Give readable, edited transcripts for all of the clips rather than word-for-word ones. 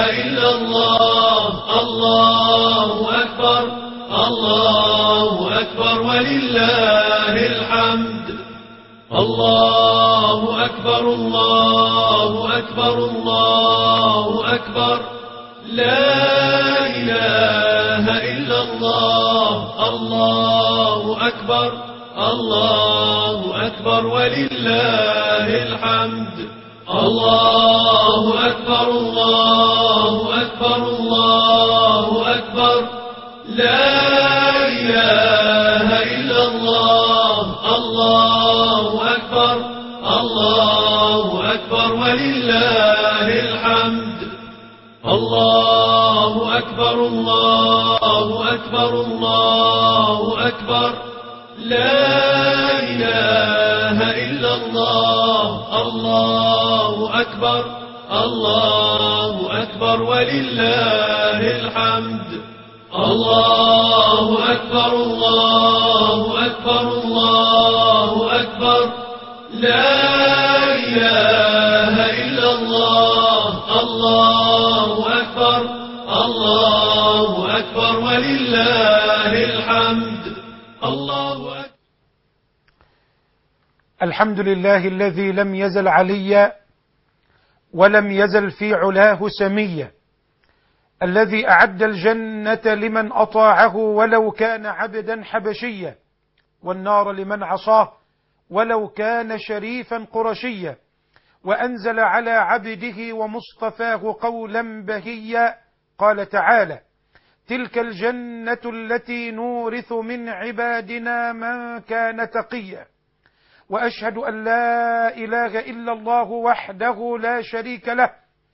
إلا الله. الله أكبر الله أكبر ولله الحمد. الله أكبر الله أكبر الله أكبر لا إله إلا الله. الله أكبر الله أكبر ولله الحمد. الله أكبر الله أكبر الله أكبر لا إله إلا الله. الله أكبر الله أكبر ولله الحمد. الله أكبر الله أكبر الله أكبر لا إله إلا الله. الله أكبر الله أكبر ولله الحمد. الله أكبر الله أكبر الله أكبر لا إله إلا الله. الله أكبر الله أكبر ولله الحمد. الله أكبر. الحمد لله الذي لم يزل عليا ولم يزل في علاه سميا، الذي أعد الجنة لمن أطاعه ولو كان عبدا حبشيا، والنار لمن عصاه ولو كان شريفا قرشيا، وأنزل على عبده ومصطفاه قولا بهيا. قال تعالى: تلك الجنة التي نورث من عبادنا من كان تقيا. وأشهد أن لا إله إلا الله وحده لا شريك له،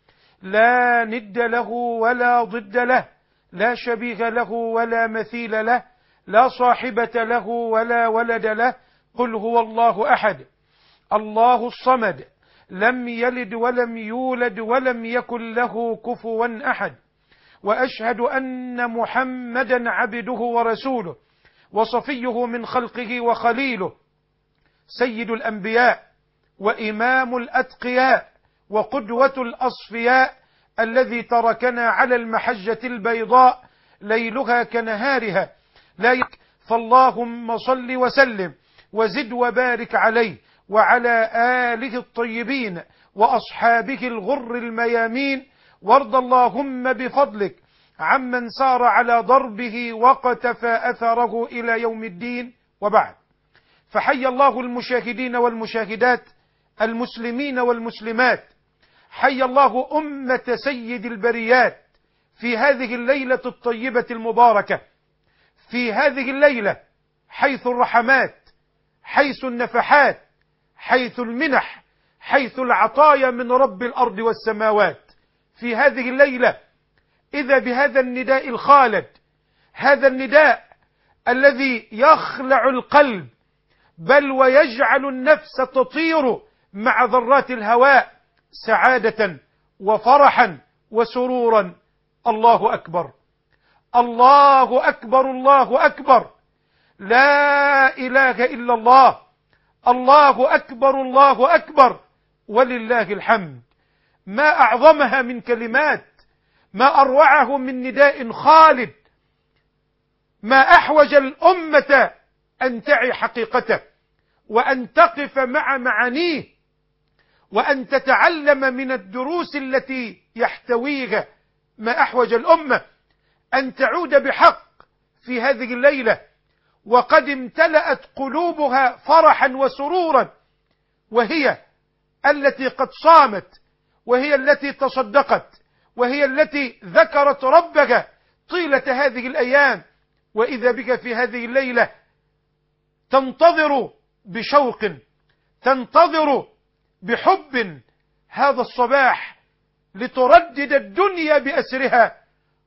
لا ند له ولا ضد له، لا شبيه له ولا مثيل له، لا صاحبة له ولا ولد له. قل هو الله أحد الله الصمد، لم يلد ولم يولد ولم يكن له كفوا أحد. وأشهد أن محمدا عبده ورسوله وصفيه من خلقه وخليله، سيد الأنبياء وإمام الأتقياء وقدوة الأصفياء، الذي تركنا على المحجة البيضاء ليلها كنهارها فاللهم صل وسلم وزد وبارك عليه وعلى آله الطيبين وأصحابه الغر الميامين. وارض اللهم بفضلك عمن سار على ضربه وقتفى أثره إلى يوم الدين. وبعد، فحي الله المشاهدين والمشاهدات، المسلمين والمسلمات، حي الله أمة سيد البريات في هذه الليلة الطيبة المباركة، في هذه الليلة حيث الرحمات، حيث النفحات، حيث المنح، حيث العطايا من رب الأرض والسماوات. في هذه الليلة إذا بهذا النداء الخالد، هذا النداء الذي يخلع القلب بل ويجعل النفس تطير مع ذرات الهواء سعادة وفرحا وسرورا. الله أكبر الله أكبر الله أكبر لا إله إلا الله. الله أكبر الله أكبر ولله الحمد. ما أعظمها من كلمات، ما أروعه من نداء خالد، ما أحوج الأمة أن تعي حقيقته وأن تقف مع معانيه وأن تتعلم من الدروس التي يحتويها. ما أحوج الأمة أن تعود بحق في هذه الليلة وقد امتلأت قلوبها فرحا وسرورا، وهي التي قد صامت، وهي التي تصدقت، وهي التي ذكرت ربها طيلة هذه الأيام. وإذا بك في هذه الليلة تنتظر بشوق، تنتظر بحب هذا الصباح لتردد الدنيا بأسرها: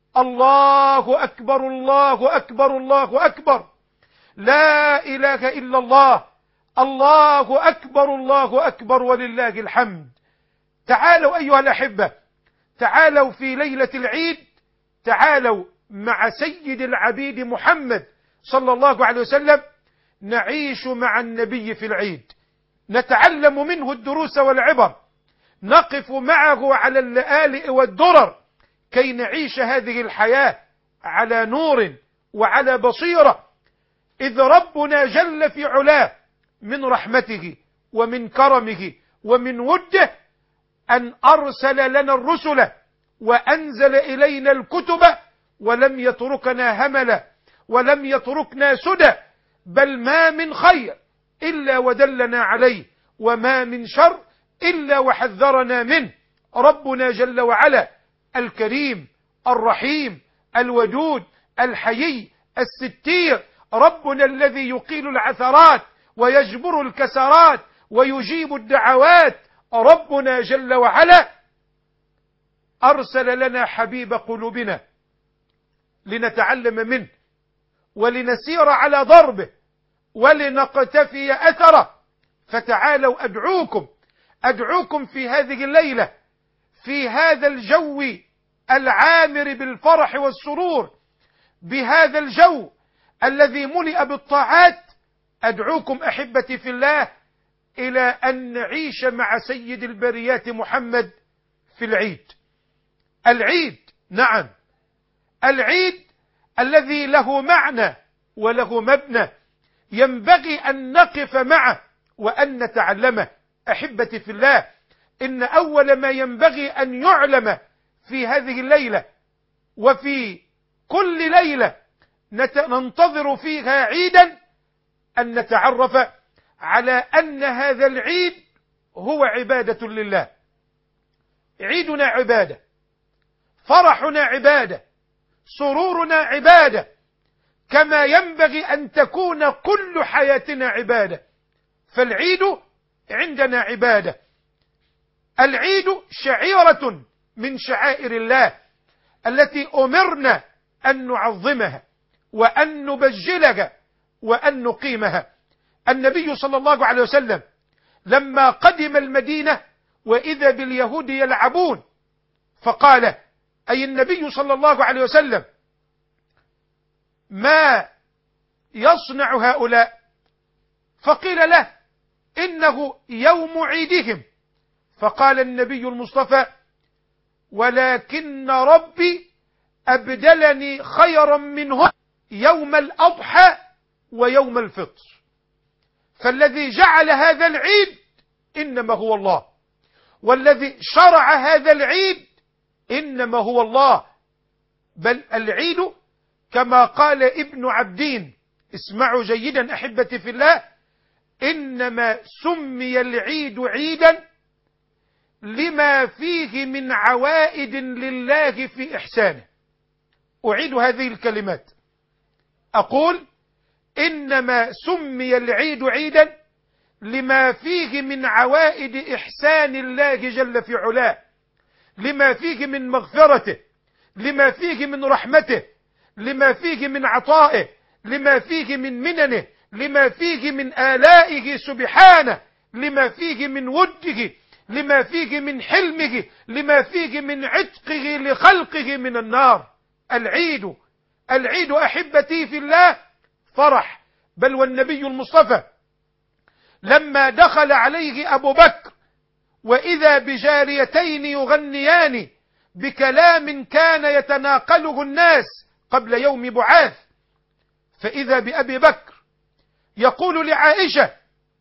الله أكبر الله أكبر الله أكبر لا إله إلا الله. الله أكبر الله أكبر ولله الحمد. تعالوا أيها الأحبة، تعالوا في ليلة العيد، تعالوا مع سيد العبيد محمد صلى الله عليه وسلم نعيش مع النبي في العيد، نتعلم منه الدروس والعبر، نقف معه على اللآلئ والدرر كي نعيش هذه الحياة على نور وعلى بصيرة، إذ ربنا جل في علاه من رحمته ومن كرمه ومن وده أن أرسل لنا الرسل وأنزل إلينا الكتب، ولم يتركنا هملا ولم يتركنا سدى، بل ما من خير إلا ودلنا عليه، وما من شر إلا وحذرنا منه. ربنا جل وعلا الكريم الرحيم الودود الحيي الستير، ربنا الذي يقيل العثرات ويجبر الكسرات ويجيب الدعوات، ربنا جل وعلا أرسل لنا حبيب قلوبنا لنتعلم منه ولنسير على ضربه ولنقتفي أثره. فتعالوا أدعوكم في هذه الليلة، في هذا الجو العامر بالفرح والسرور، بهذا الجو الذي ملئ بالطاعات، أدعوكم أحبتي في الله إلى أن نعيش مع سيد البريات محمد في العيد. العيد، نعم، العيد الذي له معنى وله مبنى، ينبغي أن نقف معه وأن نتعلمه. أحبتي في الله، إن أول ما ينبغي أن يعلم في هذه الليلة وفي كل ليلة ننتظر فيها عيدا، أن نتعرف على أن هذا العيد هو عبادة لله. عيدنا عبادة، فرحنا عبادة، سرورنا عبادة، كما ينبغي أن تكون كل حياتنا عبادة. فالعيد عندنا عبادة. العيد شعيرة من شعائر الله التي أمرنا أن نعظمها وأن نبجلها وأن نقيمها. النبي صلى الله عليه وسلم لما قدم المدينة وإذا باليهود يلعبون، فقال أي النبي صلى الله عليه وسلم: ما يصنع هؤلاء؟ فقيل له: إنه يوم عيدهم. فقال النبي المصطفى: ولكن ربي أبدلني خيرا منهم يوم الأضحى ويوم الفطر. فالذي جعل هذا العيد إنما هو الله، والذي شرع هذا العيد إنما هو الله. بل العيد كما قال ابن عبدين، اسمعوا جيدا أحبتي في الله: إنما سمي العيد عيدا لما فيه من عوائد لله في إحسانه. أعيد هذه الكلمات، أقول: إنما سمي العيد عيدا لما فيه من عوائد إحسان الله جل في علاه، لما فيه من مغفرته، لما فيه من رحمته، لما فيه من عطائه، لما فيه من مننه، لما فيه من آلائه سبحانه، لما فيه من وده، لما فيه من حلمه، لما فيه من عتقه لخلقه من النار. العيد أحبتي في الله فرح. بل والنبي المصطفى لما دخل عليه أبو بكر وإذا بجاريتين يغنيان بكلام كان يتناقله الناس قبل يوم بعاث، فإذا بأبي بكر يقول لعائشة: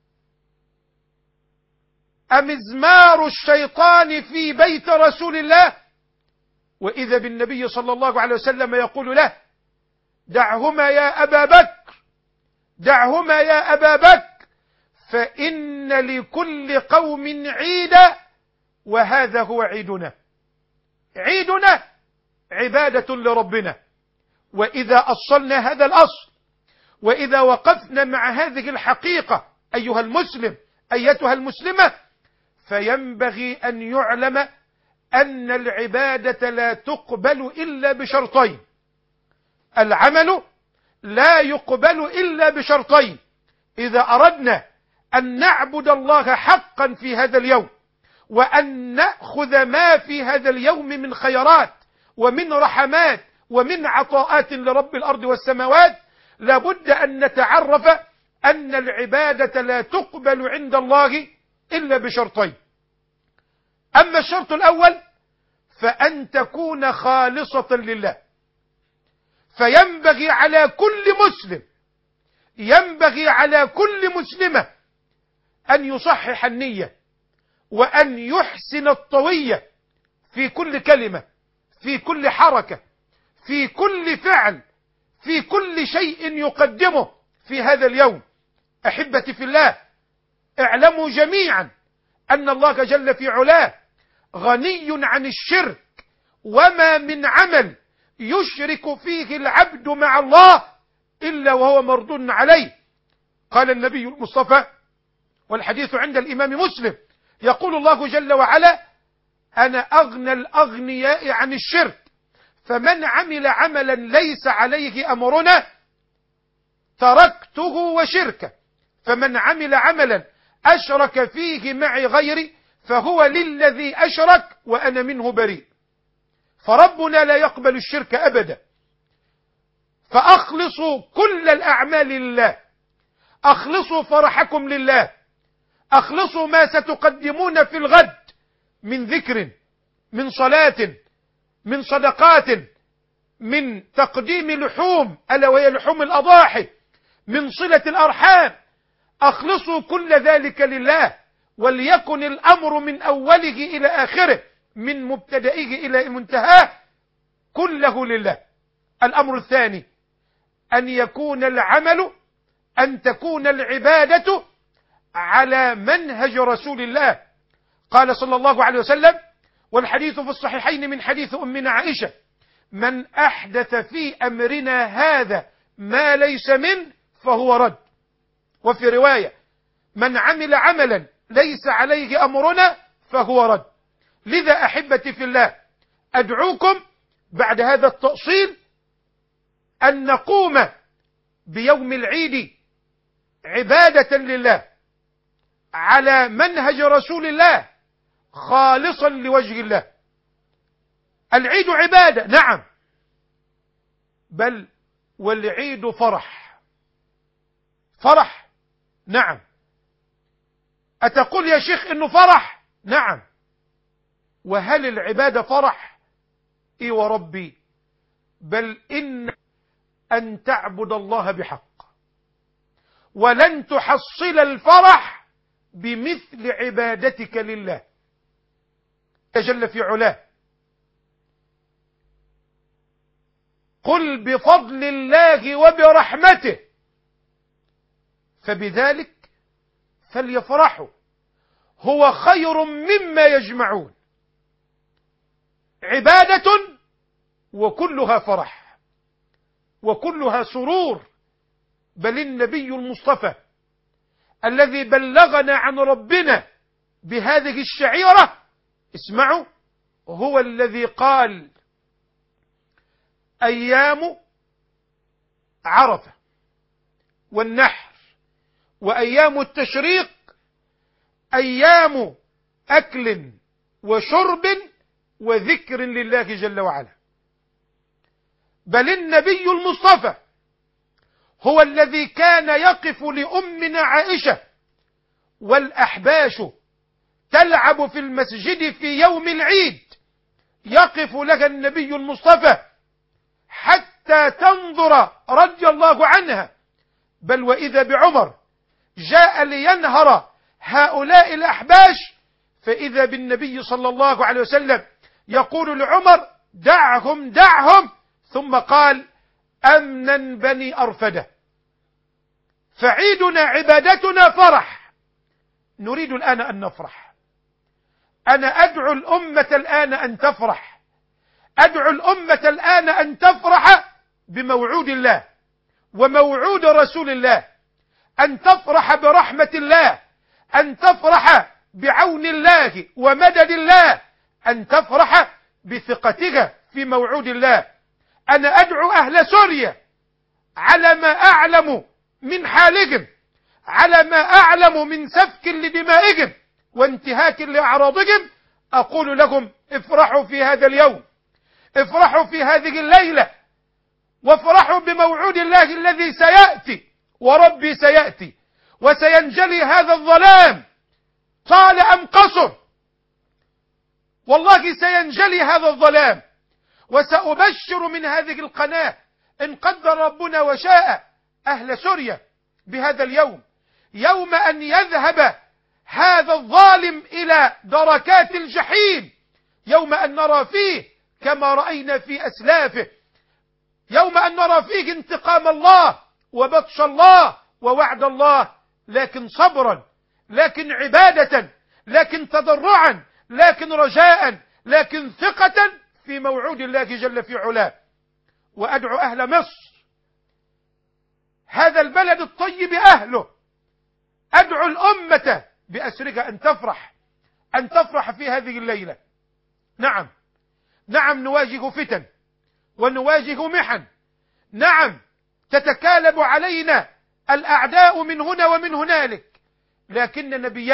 أمزمار الشيطان في بيت رسول الله؟ وإذا بالنبي صلى الله عليه وسلم يقول له: دعهما يا أبا بكر، دعهما يا أبا بكر، فإن لكل قوم عيدا وهذا هو عيدنا. عيدنا عبادة لربنا. وإذا أصلنا هذا الأصل، وإذا وقفنا مع هذه الحقيقة أيها المسلم أيتها المسلمة، فينبغي أن يعلم أن العبادة لا تقبل إلا بشرطين. العمل لا يقبل إلا بشرطين. إذا أردنا أن نعبد الله حقا في هذا اليوم، وأن نأخذ ما في هذا اليوم من خيرات ومن رحمات ومن عطاءات لرب الأرض والسماوات، لابد أن نتعرف أن العبادة لا تقبل عند الله إلا بشرطين. أما الشرط الأول فأن تكون خالصة لله. فينبغي على كل مسلم، ينبغي على كل مسلمة أن يصحح النية، وأن يحسن الطوية في كل كلمة، في كل حركة، في كل فعل، في كل شيء يقدمه في هذا اليوم. أحبتي في الله، اعلموا جميعا أن الله جل في علاه غني عن الشرك، وما من عمل يشرك فيه العبد مع الله إلا وهو مردود عليه. قال النبي المصطفى، والحديث عند الإمام مسلم، يقول الله جل وعلا: أنا أغنى الأغنياء عن الشرك، فمن عمل عملا ليس عليه أمرنا تركته وشركه، فمن عمل عملا أشرك فيه معي غيري فهو للذي أشرك وأنا منه بريء. فربنا لا يقبل الشرك أبدا. فأخلصوا كل الأعمال لله، أخلصوا فرحكم لله، أخلصوا ما ستقدمون في الغد من ذكر، من صلاة، من صدقات، من تقديم لحوم ألا وهي لحوم الأضاحي، من صلة الأرحام. أخلصوا كل ذلك لله، وليكن الأمر من أوله إلى آخره، من مبتدئه إلى منتهاه، كله لله. الأمر الثاني أن يكون العمل، أن تكون العبادة على منهج رسول الله. قال صلى الله عليه وسلم، والحديث في الصحيحين من حديث أمنا عائشة: من أحدث في أمرنا هذا ما ليس منه فهو رد. وفي رواية: من عمل عملا ليس عليه أمرنا فهو رد. لذا أحبتي في الله، أدعوكم بعد هذا التأصيل أن نقوم بيوم العيد عبادة لله على منهج رسول الله، خالصا لوجه الله. العيد عبادة، نعم، بل والعيد فرح. فرح، نعم. أتقول يا شيخ إنه فرح؟ نعم. وهل العبادة فرح؟ إي وربي، بل إن أن تعبد الله بحق، ولن تحصل الفرح بمثل عبادتك لله جل في علاه. قل بفضل الله وبرحمته فبذلك فليفرحوا هو خير مما يجمعون. عبادة وكلها فرح وكلها سرور. بل النبي المصطفى الذي بلغنا عن ربنا بهذه الشعيرة، اسمعوا، هو الذي قال: أيام عرفة والنحر وأيام التشريق أيام أكل وشرب وذكر لله جل وعلا. بل النبي المصطفى هو الذي كان يقف لأمنا عائشة والأحباش تلعب في المسجد في يوم العيد، يقف لها النبي المصطفى حتى تنظر رضي الله عنها. بل وإذا بعمر جاء لينهر هؤلاء الأحباش، فإذا بالنبي صلى الله عليه وسلم يقول لعمر: دعهم دعهم، ثم قال: أمنا بني أرفدة. فعيدنا عبادتنا فرح. نريد الآن أن نفرح. أنا أدعو الأمة الآن أن تفرح، أدعو الأمة الآن أن تفرح بموعود الله وموعود رسول الله، أن تفرح برحمة الله، أن تفرح بعون الله ومدد الله، أن تفرح بثقتها في موعود الله. أنا أدعو أهل سوريا على ما أعلم من حالهم، على ما أعلم من سفك لدمائهم وانتهاك لأعراضهم، أقول لهم: افرحوا في هذا اليوم، افرحوا في هذه الليلة، وافرحوا بموعود الله الذي سيأتي. وربي سيأتي وسينجلي هذا الظلام طال أم قصر. والله سينجلي هذا الظلام، وسأبشر من هذه القناة إن قدر ربنا وشاء أهل سوريا بهذا اليوم، يوم أن يذهب هذا الظالم إلى دركات الجحيم، يوم أن نرى فيه كما رأينا في أسلافه، يوم أن نرى فيه انتقام الله وبطش الله ووعد الله، لكن صبرا، لكن عبادة، لكن تضرعا، لكن رجاء، لكن ثقة في موعود الله جل في علاه. وأدعو أهل مصر، هذا البلد الطيب أهله، أدعو الأمة بأسرها أن تفرح في هذه الليلة. نعم نواجه فتن ونواجه محن، نعم تتكالب علينا الأعداء من هنا ومن هنالك، لكن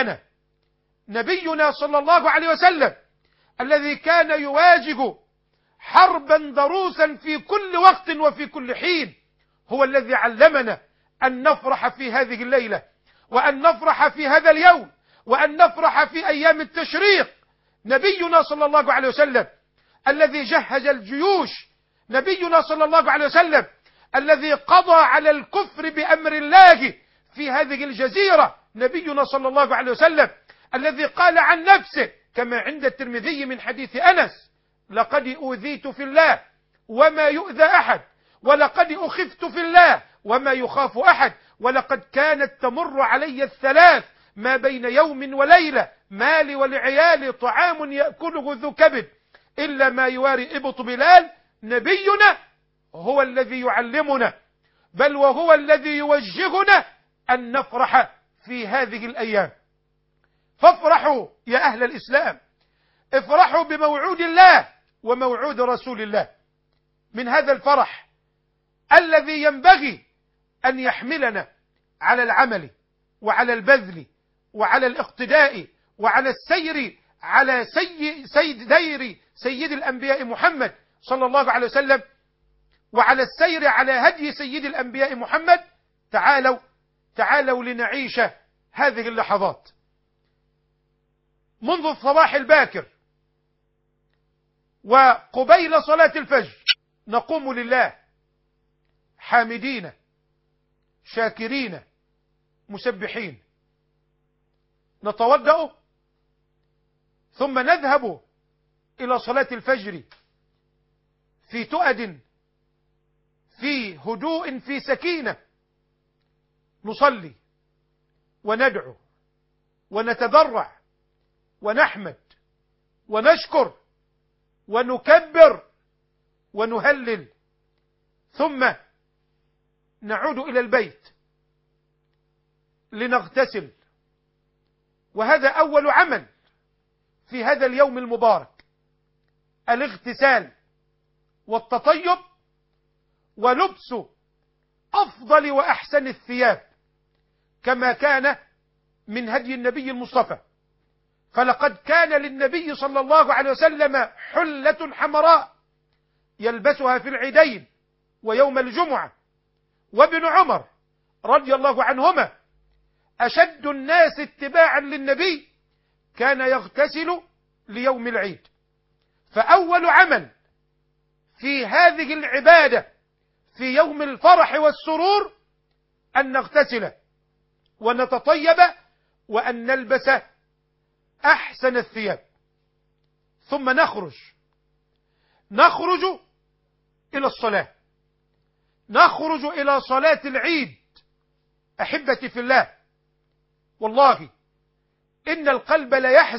نبينا صلى الله عليه وسلم الذي كان يواجه حربا ضروسا في كل وقت وفي كل حين، هو الذي علمنا أن نفرح في هذه الليلة، وأن نفرح في هذا اليوم، وأن نفرح في أيام التشريق. نبينا صلى الله عليه وسلم الذي جهز الجيوش، نبينا صلى الله عليه وسلم الذي قضى على الكفر بأمر الله في هذه الجزيرة، نبينا صلى الله عليه وسلم الذي قال عن نفسه كما عند الترمذي من حديث أنس: لقد أوذيت في الله وما يؤذى أحد، ولقد أخفت في الله وما يخاف أحد، ولقد كانت تمر علي الثلاث ما بين يوم وليلة، مالي ولعيالي طعام يأكله ذو كبد إلا ما يواري إبط بلال. نبينا هو الذي يعلمنا، بل وهو الذي يوجهنا أن نفرح في هذه الأيام. فافرحوا يا أهل الإسلام، افرحوا بموعود الله وموعود رسول الله. من هذا الفرح الذي ينبغي أن يحملنا على العمل وعلى البذل وعلى الاقتداء وعلى السير على سيد الأنبياء محمد صلى الله عليه وسلم، وعلى السير على هدي سيد الأنبياء محمد. تعالوا لنعيش هذه اللحظات. منذ الصباح الباكر وقبيل صلاة الفجر نقوم لله حامدين شاكرين مسبحين، نتوضأ ثم نذهب إلى صلاة الفجر في تؤد، في هدوء، في سكينة، نصلي وندعو ونتضرع ونحمد ونشكر ونكبر ونهلل، ثم نعود إلى البيت لنغتسل. وهذا أول عمل في هذا اليوم المبارك، الاغتسال والتطيب ولبس أفضل وأحسن الثياب كما كان من هدي النبي المصطفى. فلقد كان للنبي صلى الله عليه وسلم حلة حمراء يلبسها في العيدين ويوم الجمعة. وابن عمر رضي الله عنهما أشد الناس اتباعا للنبي كان يغتسل ليوم العيد. فأول عمل في هذه العبادة في يوم الفرح والسرور أن نغتسل ونتطيب وأن نلبس أحسن الثياب، ثم نخرج إلى الصلاة، نخرج إلى صلاة العيد. أحبتي في الله، والله إن القلب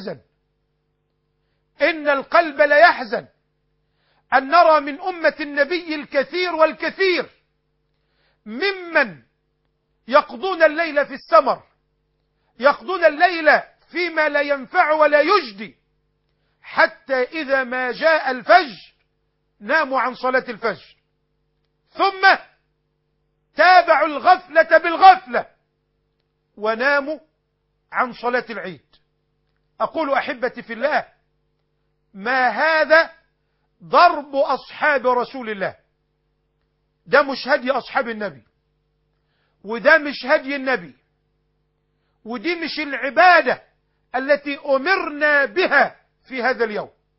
لا يحزن أن نرى من أمة النبي الكثير والكثير ممن يقضون الليل في السمر، يقضون الليل فيما لا ينفع ولا يجدي، حتى إذا ما جاء الفجر ناموا عن صلاة الفجر، ثم تابعوا الغفلة بالغفلة وناموا عن صلاة العيد. أقول أحبتي في الله، ما هذا ضرب أصحاب رسول الله. ده مش هدي أصحاب النبي، وده مش هدي النبي، ودي مش العبادة التي أمرنا بها في هذا اليوم.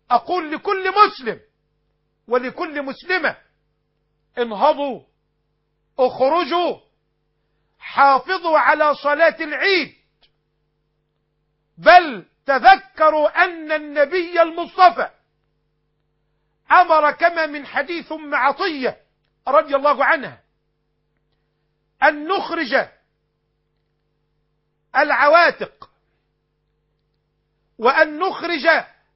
أقول لكل مسلم ولكل مسلمة: انهضوا، اخرجوا، حافظوا على صلاة العيد، بل تذكروا أن النبي المصطفى أمر كما من حديث أم عطية رضي الله عنها أن نخرج العواتق وأن نخرج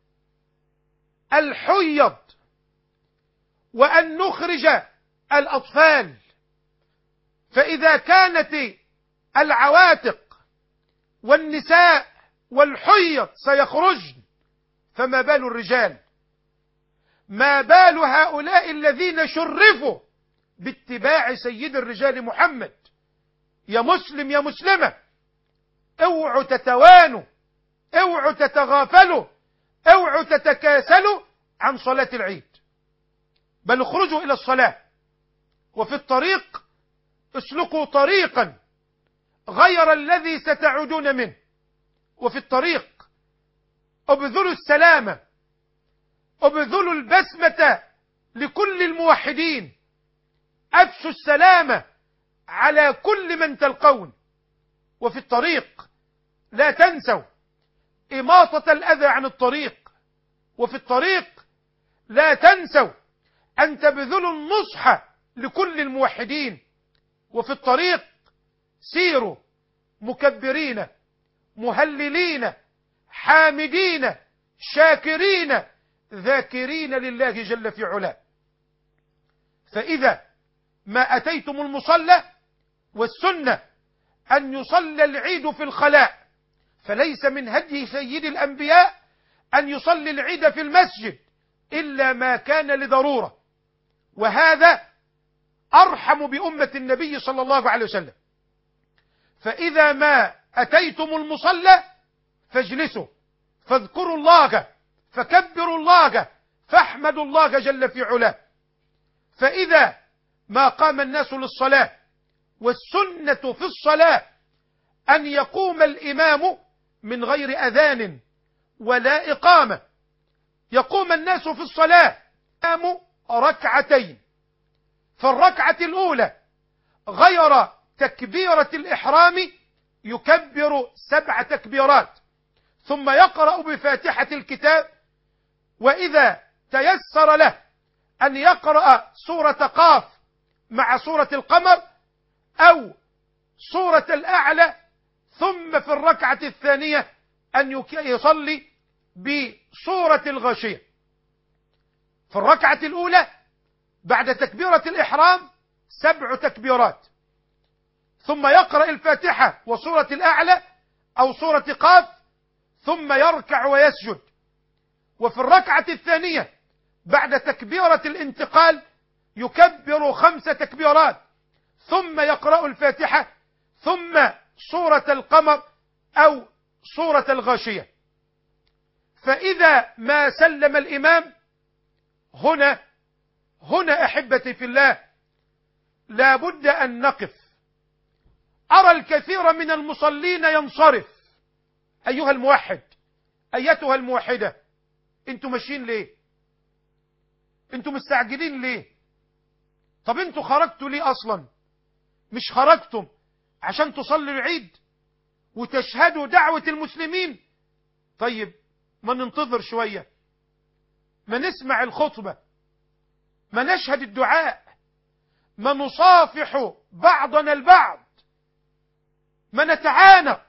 الحيض وأن نخرج الأطفال. فإذا كانت العواتق والنساء والحيض سيخرجن، فما بال الرجال؟ ما بال هؤلاء الذين شرفوا باتباع سيد الرجال محمد؟ يا مسلم يا مسلمة، اوعوا تتوانوا، اوعوا تتغافلوا، اوعوا تتكاسلوا عن صلاة العيد، بل اخرجوا إلى الصلاة. وفي الطريق اسلكوا طريقا غير الذي ستعودون منه. وفي الطريق ابذلوا السلامة، ابذلوا البسمة لكل الموحدين، أفشوا السلامة على كل من تلقون. وفي الطريق لا تنسوا إماطة الأذى عن الطريق. وفي الطريق لا تنسوا أن تبذلوا النصح لكل الموحدين. وفي الطريق سيروا مكبرين مهللين حامدين شاكرين ذاكرين لله جل في علاه. فإذا ما أتيتم المصلى، والسنة أن يصلى العيد في الخلاء، فليس من هدي سيد الأنبياء أن يصلي العيد في المسجد إلا ما كان لضرورة، وهذا أرحم بأمة النبي صلى الله عليه وسلم. فإذا ما أتيتم المصلى فاجلسوا، فاذكروا الله، فكبروا الله، فاحمدوا الله جل في علاه. فإذا ما قام الناس للصلاة، والسنة في الصلاة أن يقوم الإمام من غير أذان ولا إقامة، يقوم الناس في الصلاة قاموا ركعتين، فالركعة الأولى غير تكبيرة الإحرام يكبر 7 تكبيرات، ثم يقرأ بفاتحة الكتاب، وإذا تيسر له أن يقرأ سورة قاف مع سورة القمر أو سورة الأعلى، ثم في الركعة الثانية أن يصلي بسورة الغاشية. في الركعة الأولى بعد تكبيرة الإحرام 7 تكبيرات، ثم يقرأ الفاتحة وسورة الأعلى أو سورة قاف، ثم يركع ويسجد. وفي الركعة الثانية بعد تكبيرة الانتقال يكبر 5 تكبيرات، ثم يقرأ الفاتحة ثم سورة القمر أو سورة الغاشية. فإذا ما سلم الإمام هنا أحبتي في الله لا بد أن نقف. أرى الكثير من المصلين ينصرف. أيها الموحد، أيتها الموحدة، أنتوا ماشيين ليه؟ أنتوا مستعجلين ليه؟ طب أنتوا خرجتوا ليه أصلا؟ مش خرجتم عشان تصلوا العيد وتشهدوا دعوة المسلمين؟ طيب ما ننتظر شوية، ما نسمع الخطبة، ما نشهد الدعاء، ما نصافح بعضنا البعض، ما نتعانق،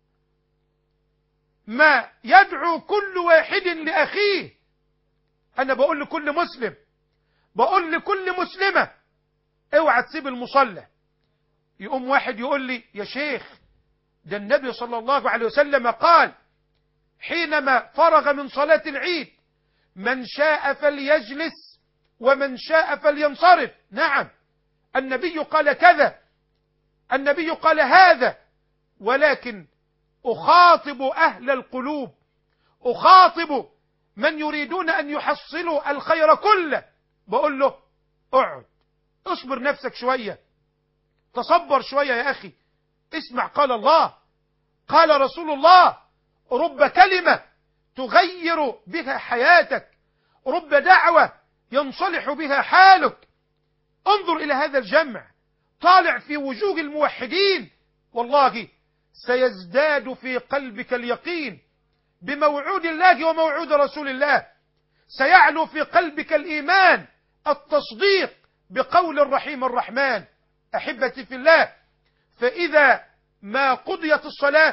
ما يدعو كل واحد لأخيه. أنا بقول لكل مسلم، بقول لكل مسلمة، اوعى تسيب المصلى. يقوم واحد يقول لي يا شيخ ده النبي صلى الله عليه وسلم قال حينما فرغ من صلاة العيد من شاء فليجلس ومن شاء فلينصرف. نعم، النبي قال كذا، النبي قال هذا، ولكن أخاطب أهل القلوب، أخاطب من يريدون أن يحصلوا الخير كله، بقول له اقعد، اصبر نفسك شوية، تصبر شوية يا أخي، اسمع قال الله قال رسول الله. رب كلمة تغير بها حياتك رب دعوة ينصلح بها حالك. انظر إلى هذا الجمع، طالع في وجوه الموحدين، والله سيزداد في قلبك اليقين بموعود الله وموعود رسول الله، سيعلو في قلبك الإيمان، التصديق بقول الرحيم الرحمن. أحبتي في الله، فإذا ما قضيت الصلاة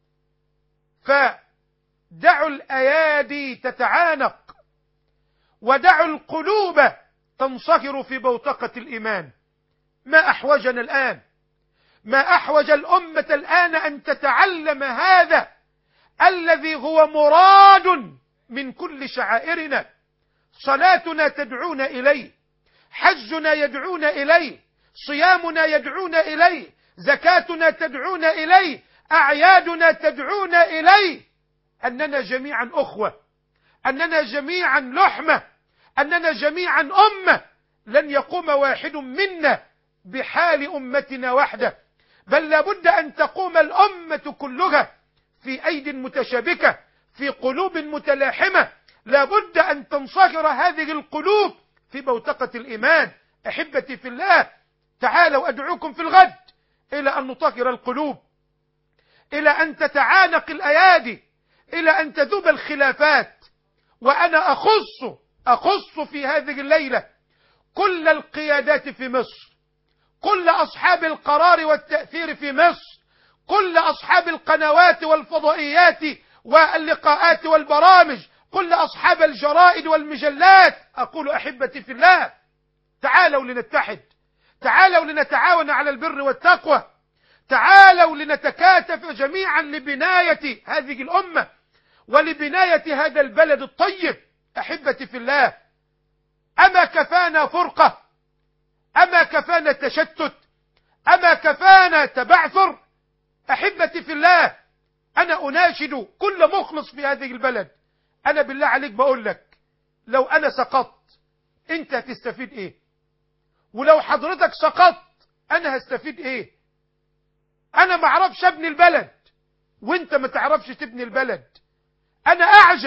فدعوا الأيادي تتعانق ودعوا القلوب تنصهر في بوتقة الإيمان. ما أحوجنا الآن، ما أحوج الأمة الآن أن تتعلم هذا الذي هو مراد من كل شعائرنا. صلاتنا تدعونا إليه، حجنا يدعونا إليه، صيامنا يدعونا إليه، زكاتنا تدعونا إليه، أعيادنا تدعونا إليه. أننا جميعا أخوة، أننا جميعا لحمة، أننا جميعا أمة. لن يقوم واحد منا بحال أمتنا وحده، بل لابد أن تقوم الأمة كلها في أيد متشابكة، في قلوب متلاحمة. لابد أن تنصهر هذه القلوب في بوتقة الإيمان. أحبتي في الله، تعالوا أدعوكم في الغد إلى أن نطهر القلوب، إلى أن تتعانق الأيادي، إلى أن تذوب الخلافات. وأنا أخص في هذه الليلة كل القيادات في مصر، كل أصحاب القرار والتأثير في مصر، كل أصحاب القنوات والفضائيات واللقاءات والبرامج، كل أصحاب الجرائد والمجلات. أقول أحبتي في الله، تعالوا لنتحد، تعالوا لنتعاون على البر والتقوى، تعالوا لنتكاتف جميعا لبناية هذه الأمة ولبناية هذا البلد الطيب. أحبتي في الله، أما كفانا فرقة؟ أما كفانا تشتت؟ أما كفانا تبعثر؟ أحبتي في الله، أنا أناشد كل مخلص في هذه البلد، أنا بالله عليك بقول لك، لو أنا سقطت أنت هتستفيد إيه؟ ولو حضرتك سقطت أنا هستفيد إيه؟ أنا ما أعرفش أبني البلد وأنت ما تعرفش تبني البلد. أنا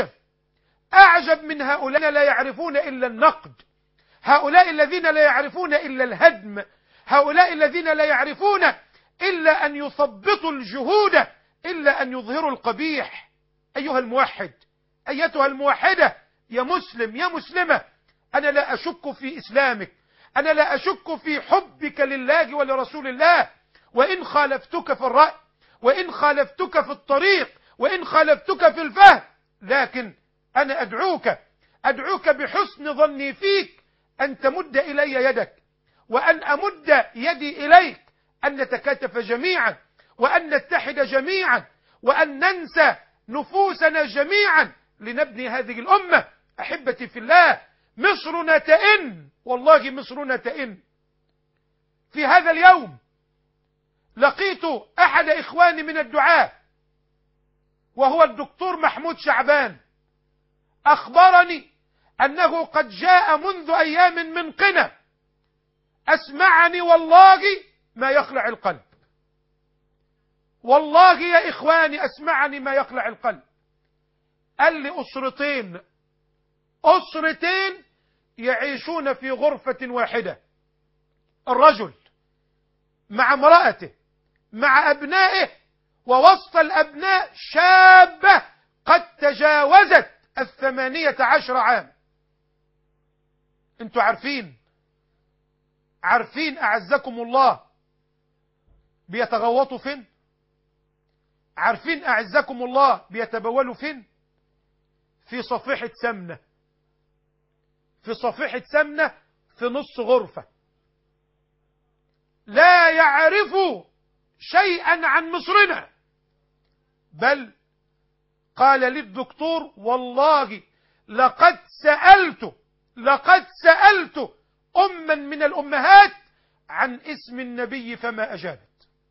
أعجب من هؤلاء لا يعرفون إلا النقد، هؤلاء الذين لا يعرفون إلا الهدم، هؤلاء الذين لا يعرفون إلا أن يثبطوا الجهود، إلا أن يظهروا القبيح. أيها الموحد، أيتها الموحدة، يا مسلم يا مسلمة، أنا لا أشك في إسلامك، أنا لا أشك في حبك لله ولرسول الله، وإن خالفتك في الرأي، وإن خالفتك في الطريق، وإن خالفتك في الفهم، لكن أنا أدعوك بحسن ظني فيك أن تمد إلي يدك، وأن أمد يدي إليك، أن نتكاتف جميعا، وأن نتحد جميعا، وأن ننسى نفوسنا جميعا لنبني هذه الأمة. أحبتي في الله، مصرنا تئن، والله مصرنا تئن. في هذا اليوم لقيت أحد إخواني من الدعاة وهو الدكتور محمود شعبان، أخبرني أنه قد جاء منذ أيام من قنا، أسمعني والله ما يخلع القلب، والله يا إخواني أسمعني ما يخلع القلب. قال لي أسرتين يعيشون في غرفة واحدة، الرجل مع امرأته مع أبنائه، ووسط الأبناء شابة قد تجاوزت 18 عام. انتوا عارفين أعزكم الله بيتغوطوا فين؟ عارفين أعزكم الله بيتبولوا فين؟ في صفيحة سمنة، في صفيحة سمنة في نص غرفة. لا يعرفوا شيئا عن مصرنا، بل قال لي الدكتور والله لقد سألت أما من الأمهات عن اسم النبي فما أجابت.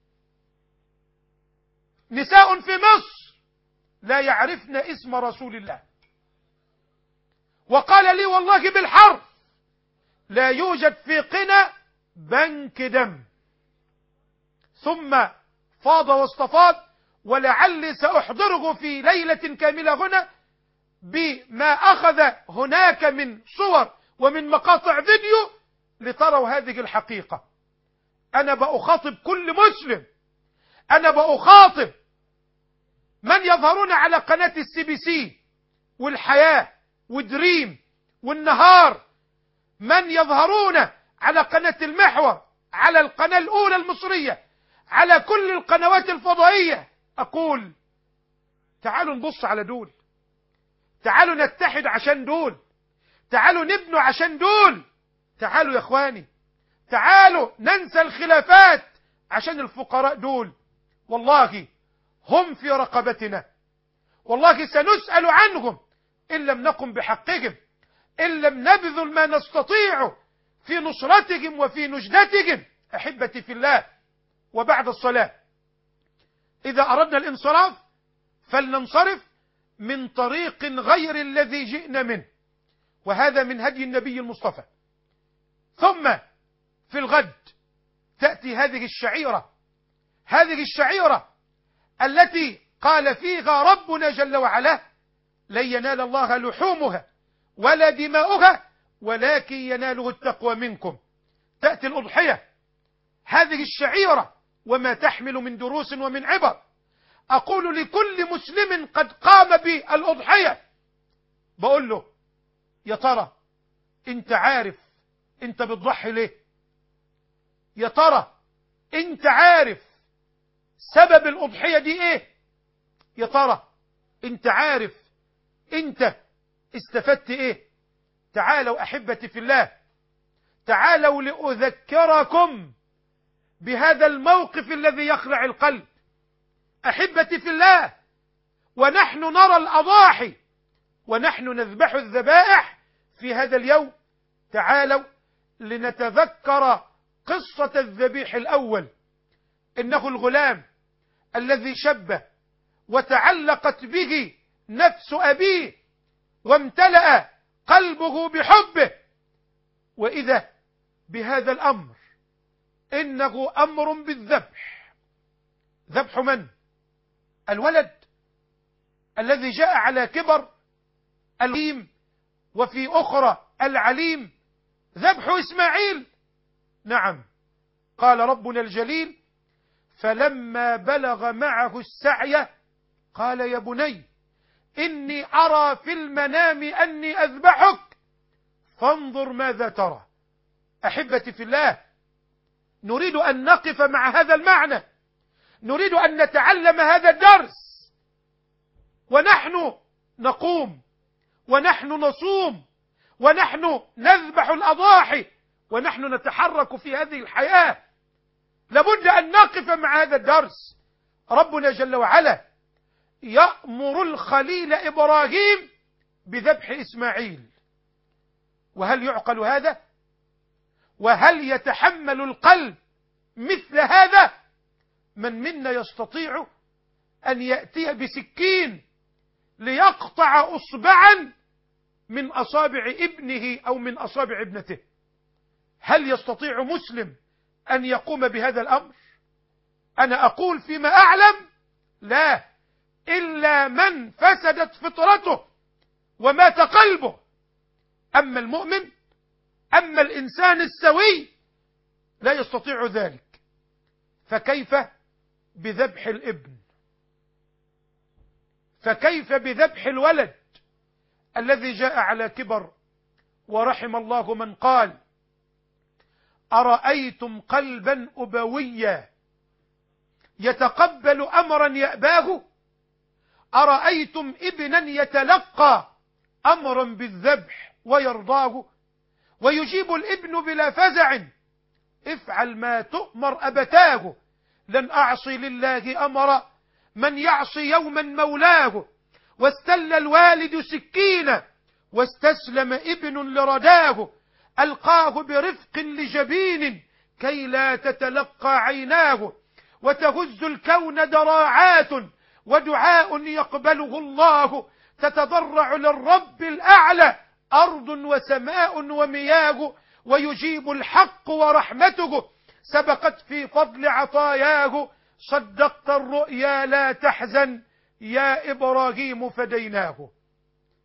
نساء في مصر لا يعرفن اسم رسول الله. وقال لي والله بالحرف لا يوجد في قنا بنك دم. ثم فاض واستفاض، ولعلي سأحضره في ليلة كاملة هنا بما أخذ هناك من صور ومن مقاطع فيديو لتروا هذه الحقيقة. أنا بأخاطب كل مسلم، أنا بأخاطب من يظهرون على قناة الCBC والحياة ودريم والنهار، من يظهرون على قناة المحور، على القناة الأولى المصرية، على كل القنوات الفضائية. أقول تعالوا نبص على دول، تعالوا نتحد عشان دول، تعالوا نبنوا عشان دول، تعالوا يا اخواني، تعالوا ننسى الخلافات عشان الفقراء دول. والله هم في رقبتنا، والله سنسأل عنهم إن لم نقم بحقهم، إن لم نبذل ما نستطيع في نصرتهم وفي نجدتهم. أحبتي في الله، وبعد الصلاة إذا أردنا الانصراف فلننصرف من طريق غير الذي جئنا منه، وهذا من هدي النبي المصطفى. ثم في الغد تأتي هذه الشعيرة التي قال فيها ربنا جل وعلا: لن ينال الله لحومها ولا دماؤها ولكن يناله التقوى منكم. تأتي الأضحية، هذه الشعيرة وما تحمل من دروس ومن عبر. أقول لكل مسلم قد قام بالأضحية، بقول له: يا ترى انت عارف انت بتضحي ليه؟ يا ترى انت عارف سبب الأضحية دي ايه؟ يا ترى انت عارف انت استفدت ايه؟ تعالوا أحبتي في الله، تعالوا لأذكركم بهذا الموقف الذي يخلع القلب. أحبتي في الله، ونحن نرى الأضاحي ونحن نذبح الذبائح في هذا اليوم، تعالوا لنتذكر قصة الذبيح الأول. إنه الغلام الذي شب وتعلقت به نفس أبيه وامتلأ قلبه بحبه، وإذا بهذا الأمر إنه أمر بالذبح. ذبح من؟ الولد الذي جاء على كبر، العليم، وفي أخرى العليم، ذبح إسماعيل. نعم، قال ربنا الجليل: فلما بلغ معه السعي قال يا بني إني أرى في المنام أني أذبحك فانظر ماذا ترى. أحبتي في الله، نريد أن نقف مع هذا المعنى، نريد أن نتعلم هذا الدرس، ونحن نقوم ونحن نصوم ونحن نذبح الأضاحي ونحن نتحرك في هذه الحياة. لابد أن نقف مع هذا الدرس. ربنا جل وعلا يأمر الخليل إبراهيم بذبح إسماعيل، وهل يعقل هذا؟ وهل يتحمل القلب مثل هذا؟ من منا يستطيع أن يأتي بسكين ليقطع أصبعا من أصابع ابنه أو من أصابع ابنته؟ هل يستطيع مسلم أن يقوم بهذا الأمر؟ أنا أقول فيما أعلم: لا، إلا من فسدت فطرته ومات قلبه. أما المؤمن، أما الإنسان السوي لا يستطيع ذلك. فكيف بذبح الابن؟ فكيف بذبح الولد الذي جاء على كبر؟ ورحم الله من قال: أرأيتم قلبا أبويا يتقبل أمرا يأباه؟ أرأيتم ابنا يتلقى أمرا بالذبح ويرضاه؟ ويجيب الابن بلا فزع: افعل ما تؤمر أبتاه، لن أعصي لله أمرا، من يعصي يوما مولاه. واستل الوالد سكينا واستسلم ابن لرداه، ألقاه برفق لجبين كي لا تتلقى عيناه. وتهز الكون دراعات ودعاء يقبله الله، تتضرع للرب الأعلى أرض وسماء ومياه. ويجيب الحق ورحمته سبقت في فضل عطاياه، صدقت الرؤيا لا تحزن يا إبراهيم فديناه.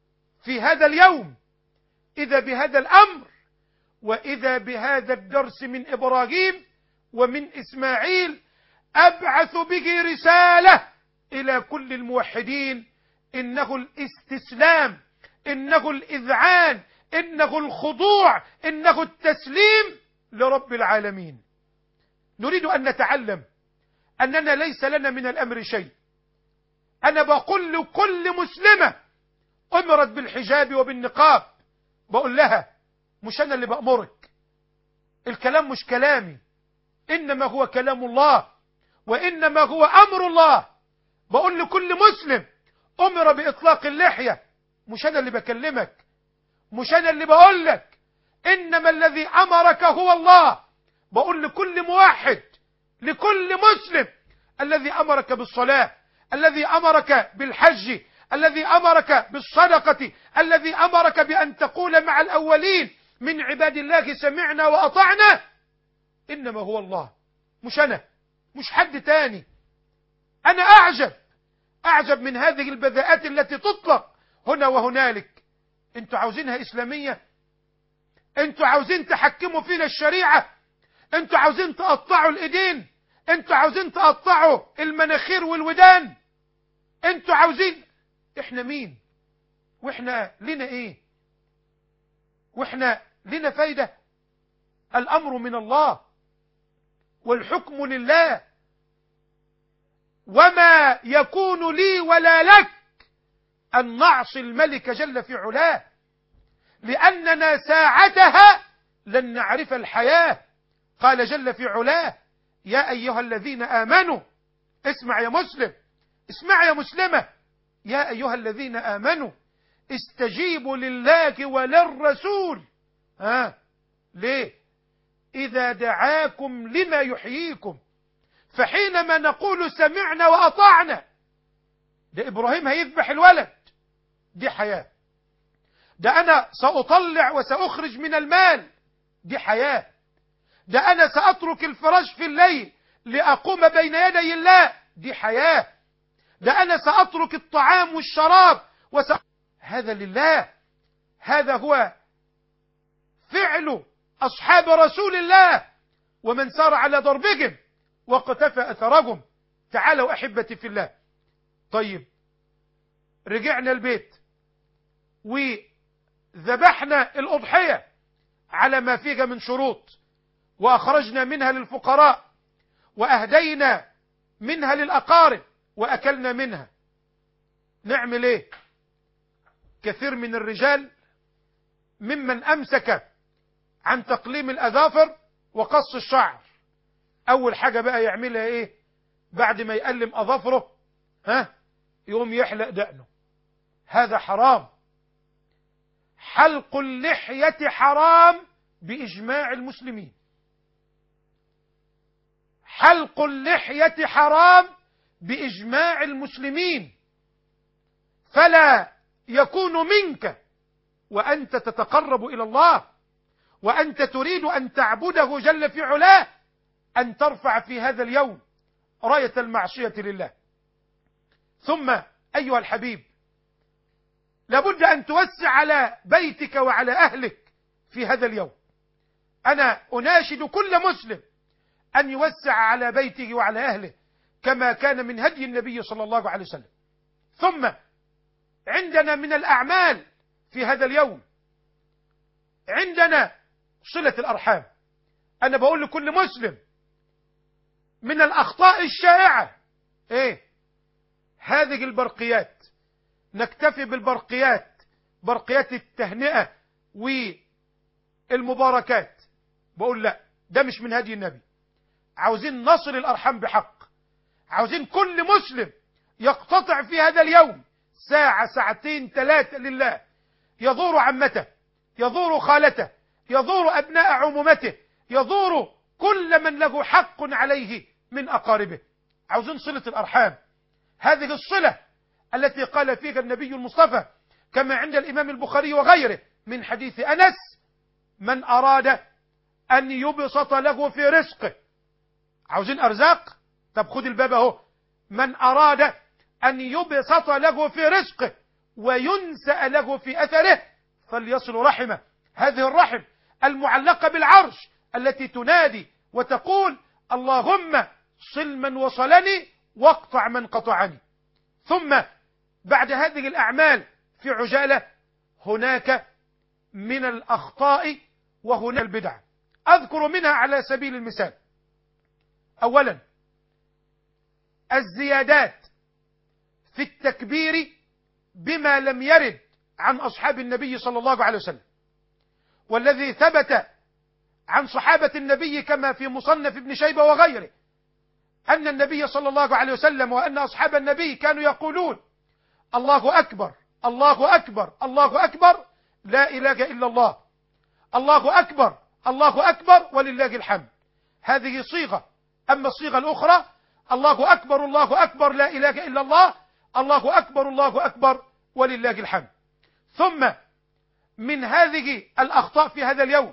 في هذا اليوم إذا بهذا الأمر، وإذا بهذا الدرس من إبراهيم ومن إسماعيل أبعث به رسالة إلى كل الموحدين: إنه الاستسلام، إنه الإذعان، إنه الخضوع، إنه التسليم لرب العالمين. نريد أن نتعلم أننا ليس لنا من الأمر شيء. أنا بقول لكل مسلمة أمرت بالحجاب وبالنقاب، بقول لها مش أنا اللي بأمرك، الكلام مش كلامي، إنما هو كلام الله، وإنما هو أمر الله. بقول لكل مسلم أمر بإطلاق اللحية، مش أنا اللي بكلمك، مش أنا اللي بقول لك، إنما الذي أمرك هو الله. بقول لكل موحد، لكل مسلم: الذي أمرك بالصلاة، الذي أمرك بالحج، الذي أمرك بالصدقة، الذي أمرك بأن تقول مع الأولين من عباد الله سمعنا وأطعنا، إنما هو الله، مش أنا، مش حد تاني. أنا أعجب من هذه البذاءات التي تطلق هنا وهنالك. أنتوا عاوزينها إسلامية؟ أنتوا عاوزين تحكموا فينا الشريعة؟ أنتوا عاوزين تقطعوا الإيدين؟ أنتوا عاوزين تقطعوا المناخير والودان؟ أنتوا عاوزين؟ إحنا مين؟ وإحنا لنا إيه؟ وإحنا لنا فايدة؟ الأمر من الله والحكم لله، وما يكون لي ولا لك أن نعصي الملك جل في علاه، لأننا ساعتها لن نعرف الحياة. قال جل في علاه: يا أيها الذين آمنوا، اسمع يا مسلم، اسمع يا مسلمة، يا أيها الذين آمنوا استجيبوا لله وللرسول. ليه؟ إذا دعاكم لما يحييكم. فحينما نقول سمعنا وأطعنا، ده إبراهيم هيذبح الولد، دي حياة. ده أنا سأطلع وسأخرج من المال، دي حياة. ده أنا سأترك الفراش في الليل لأقوم بين يدي الله، دي حياة. ده أنا سأترك الطعام والشراب هذا لله. هذا هو فعل أصحاب رسول الله ومن سار على ضربهم وقتفى أثرهم. تعالوا أحبتي في الله. طيب، رجعنا البيت وذبحنا الأضحية على ما فيها من شروط، وأخرجنا منها للفقراء، وأهدينا منها للأقارب، وأكلنا منها. نعمل إيه؟ كثير من الرجال ممن أمسك عن تقليم الأظافر وقص الشعر، أول حاجة بقى يعملها إيه؟ بعد ما يقلم أظافره يقوم يحلق دقنه. هذا حرام. حلق اللحية حرام بإجماع المسلمين. حلق اللحية حرام بإجماع المسلمين. فلا يكون منك وأنت تتقرب إلى الله وأنت تريد أن تعبده جل في علاه أن ترفع في هذا اليوم راية المعصية لله. ثم أيها الحبيب، لابد أن توسع على بيتك وعلى أهلك في هذا اليوم. أنا أناشد كل مسلم أن يوسع على بيته وعلى أهله كما كان من هدي النبي صلى الله عليه وسلم. ثم عندنا من الأعمال في هذا اليوم، عندنا صلة الأرحام. أنا بقول لكل مسلم من الأخطاء الشائعة هذه البرقيات. نكتفي بالبرقيات، برقيات التهنئة والمباركات. بقول لا، ده مش من هدي النبي. عاوزين نصل الأرحام بحق. عاوزين كل مسلم يقتطع في هذا اليوم ساعة، ساعتين، 3 لله، يزور عمته، يزور خالته، يزور أبناء عمومته، يزور كل من له حق عليه من أقاربه. عاوزين صلة الأرحام. هذه الصلة التي قال فيها النبي المصطفى كما عند الإمام البخاري وغيره من حديث أنس: من أراد أن يبسط له في رزقه. عاوزين أرزاق؟ طب خد الباب اهو. من أراد أن يبسط له في رزقه وينسأ له في أثره فليصل رحمه. هذه الرحم المعلقة بالعرش التي تنادي وتقول اللهم صل من وصلني واقطع من قطعني. ثم بعد هذه الأعمال في عجالة هناك من الأخطاء وهناك البدع، أذكر منها على سبيل المثال. أولا الزيادات في التكبير بما لم يرد عن أصحاب النبي صلى الله عليه وسلم، والذي ثبت عن صحابة النبي كما في مصنف ابن شيبة وغيره أن النبي صلى الله عليه وسلم وأن أصحاب النبي كانوا يقولون الله أكبر الله أكبر الله أكبر لا إله إلا الله، الله أكبر الله أكبر ولله الحمد. هذه صيغة. أما الصيغة الأخرى الله أكبر الله أكبر لا إله إلا الله، الله أكبر الله أكبر ولله الحمد. ثم من هذه الأخطاء في هذا اليوم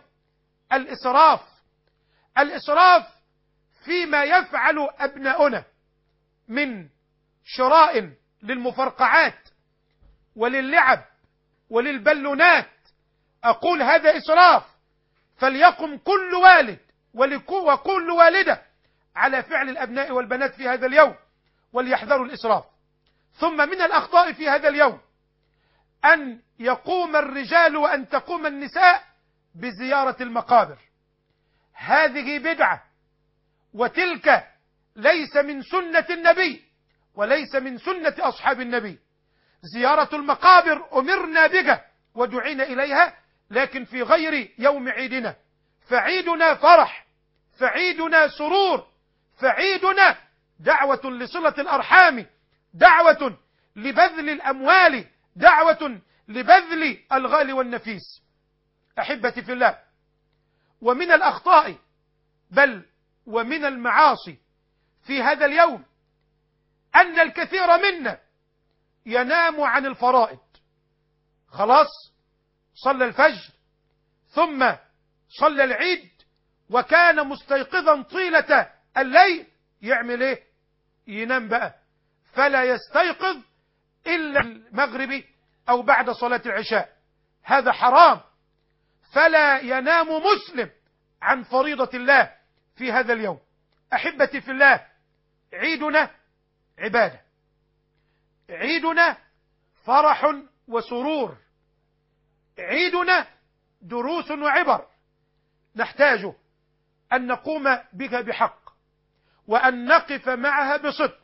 الإسراف فيما يفعل أبناؤنا من شراء للمفرقعات وللعب وللبلونات. أقول هذا إسراف، فليقم كل والد وكل والدة على فعل الأبناء والبنات في هذا اليوم وليحذروا الإسراف. ثم من الأخطاء في هذا اليوم أن يقوم الرجال وأن تقوم النساء بزيارة المقابر. هذه بدعة، وتلك ليس من سنة النبي وليس من سنة أصحاب النبي. زيارة المقابر أمرنا بها ودعينا إليها، لكن في غير يوم عيدنا. فعيدنا فرح، فعيدنا سرور، فعيدنا دعوة لصلة الأرحام، دعوة لبذل الأموال، دعوة لبذل الغالي والنفيس. أحبتي في الله، ومن الأخطاء بل ومن المعاصي في هذا اليوم أن الكثير منا ينام عن الفرائض. خلاص صلى الفجر ثم صلى العيد وكان مستيقظا طيلة الليل، يعمل ايه؟ ينام بقى، فلا يستيقظ إلا المغرب أو بعد صلاة العشاء. هذا حرام. فلا ينام مسلم عن فريضة الله في هذا اليوم. أحبتي في الله، عيدنا عبادة، عيدنا فرح وسرور، عيدنا دروس وعبر نحتاج أن نقوم بها بحق وأن نقف معها بصدق.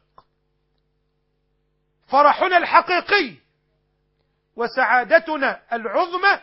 فرحنا الحقيقي وسعادتنا العظمى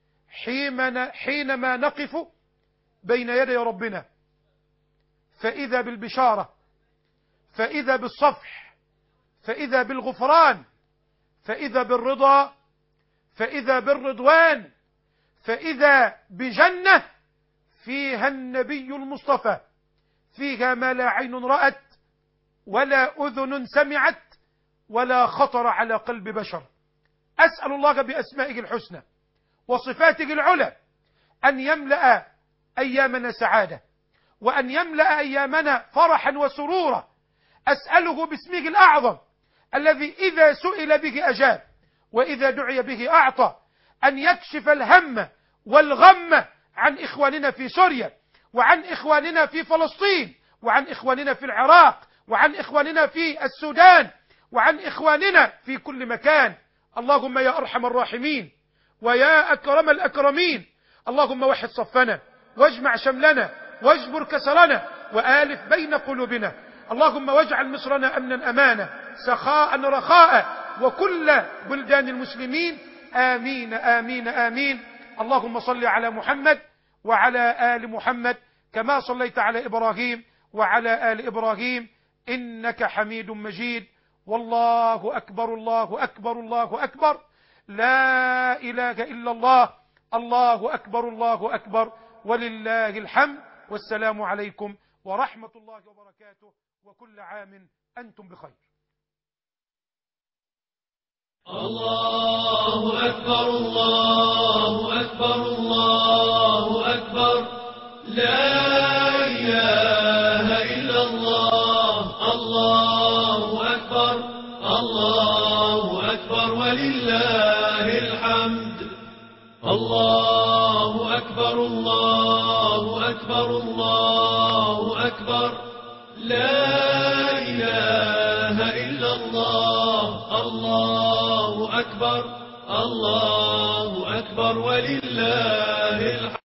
حينما نقف بين يدي ربنا، فإذا بالبشارة، فإذا بالصفح، فإذا بالغفران، فإذا بالرضا، فإذا بالرضوان، فإذا بجنة فيها النبي المصطفى، فيها ما لا عين رأت ولا أذن سمعت ولا خطر على قلب بشر. أسأل الله بأسمائه الحسنى وصفاته العلى أن يملأ أيامنا سعادة وأن يملأ أيامنا فرحا وسرورا. أسأله باسمه الأعظم الذي إذا سئل به أجاب وإذا دعي به أعطى أن يكشف الهم والغم عن إخواننا في سوريا، وعن إخواننا في فلسطين، وعن إخواننا في العراق، وعن إخواننا في السودان، وعن إخواننا في كل مكان. اللهم يا أرحم الراحمين ويا أكرم الأكرمين، اللهم وحد صفنا واجمع شملنا واجبر كسرنا وآلف بين قلوبنا. اللهم واجعل مصرنا أمنا أمانا سخاء رخاء وكل بلدان المسلمين. آمين آمين آمين. اللهم صل على محمد وعلى آل محمد كما صليت على إبراهيم وعلى آل إبراهيم إنك حميد مجيد. والله أكبر الله أكبر الله أكبر، لا إله إلا الله، الله أكبر الله أكبر ولله الحمد. والسلام عليكم ورحمة الله وبركاته، وكل عام أنتم بخير. الله أكبر الله أكبر الله أكبر، لا إله إلا الله، الله أكبر الله أكبر. ولله الحمد. الله أكبر الله أكبر الله أكبر، لا إله إلا الله. الله أكبر الله أكبر ولله الحمد.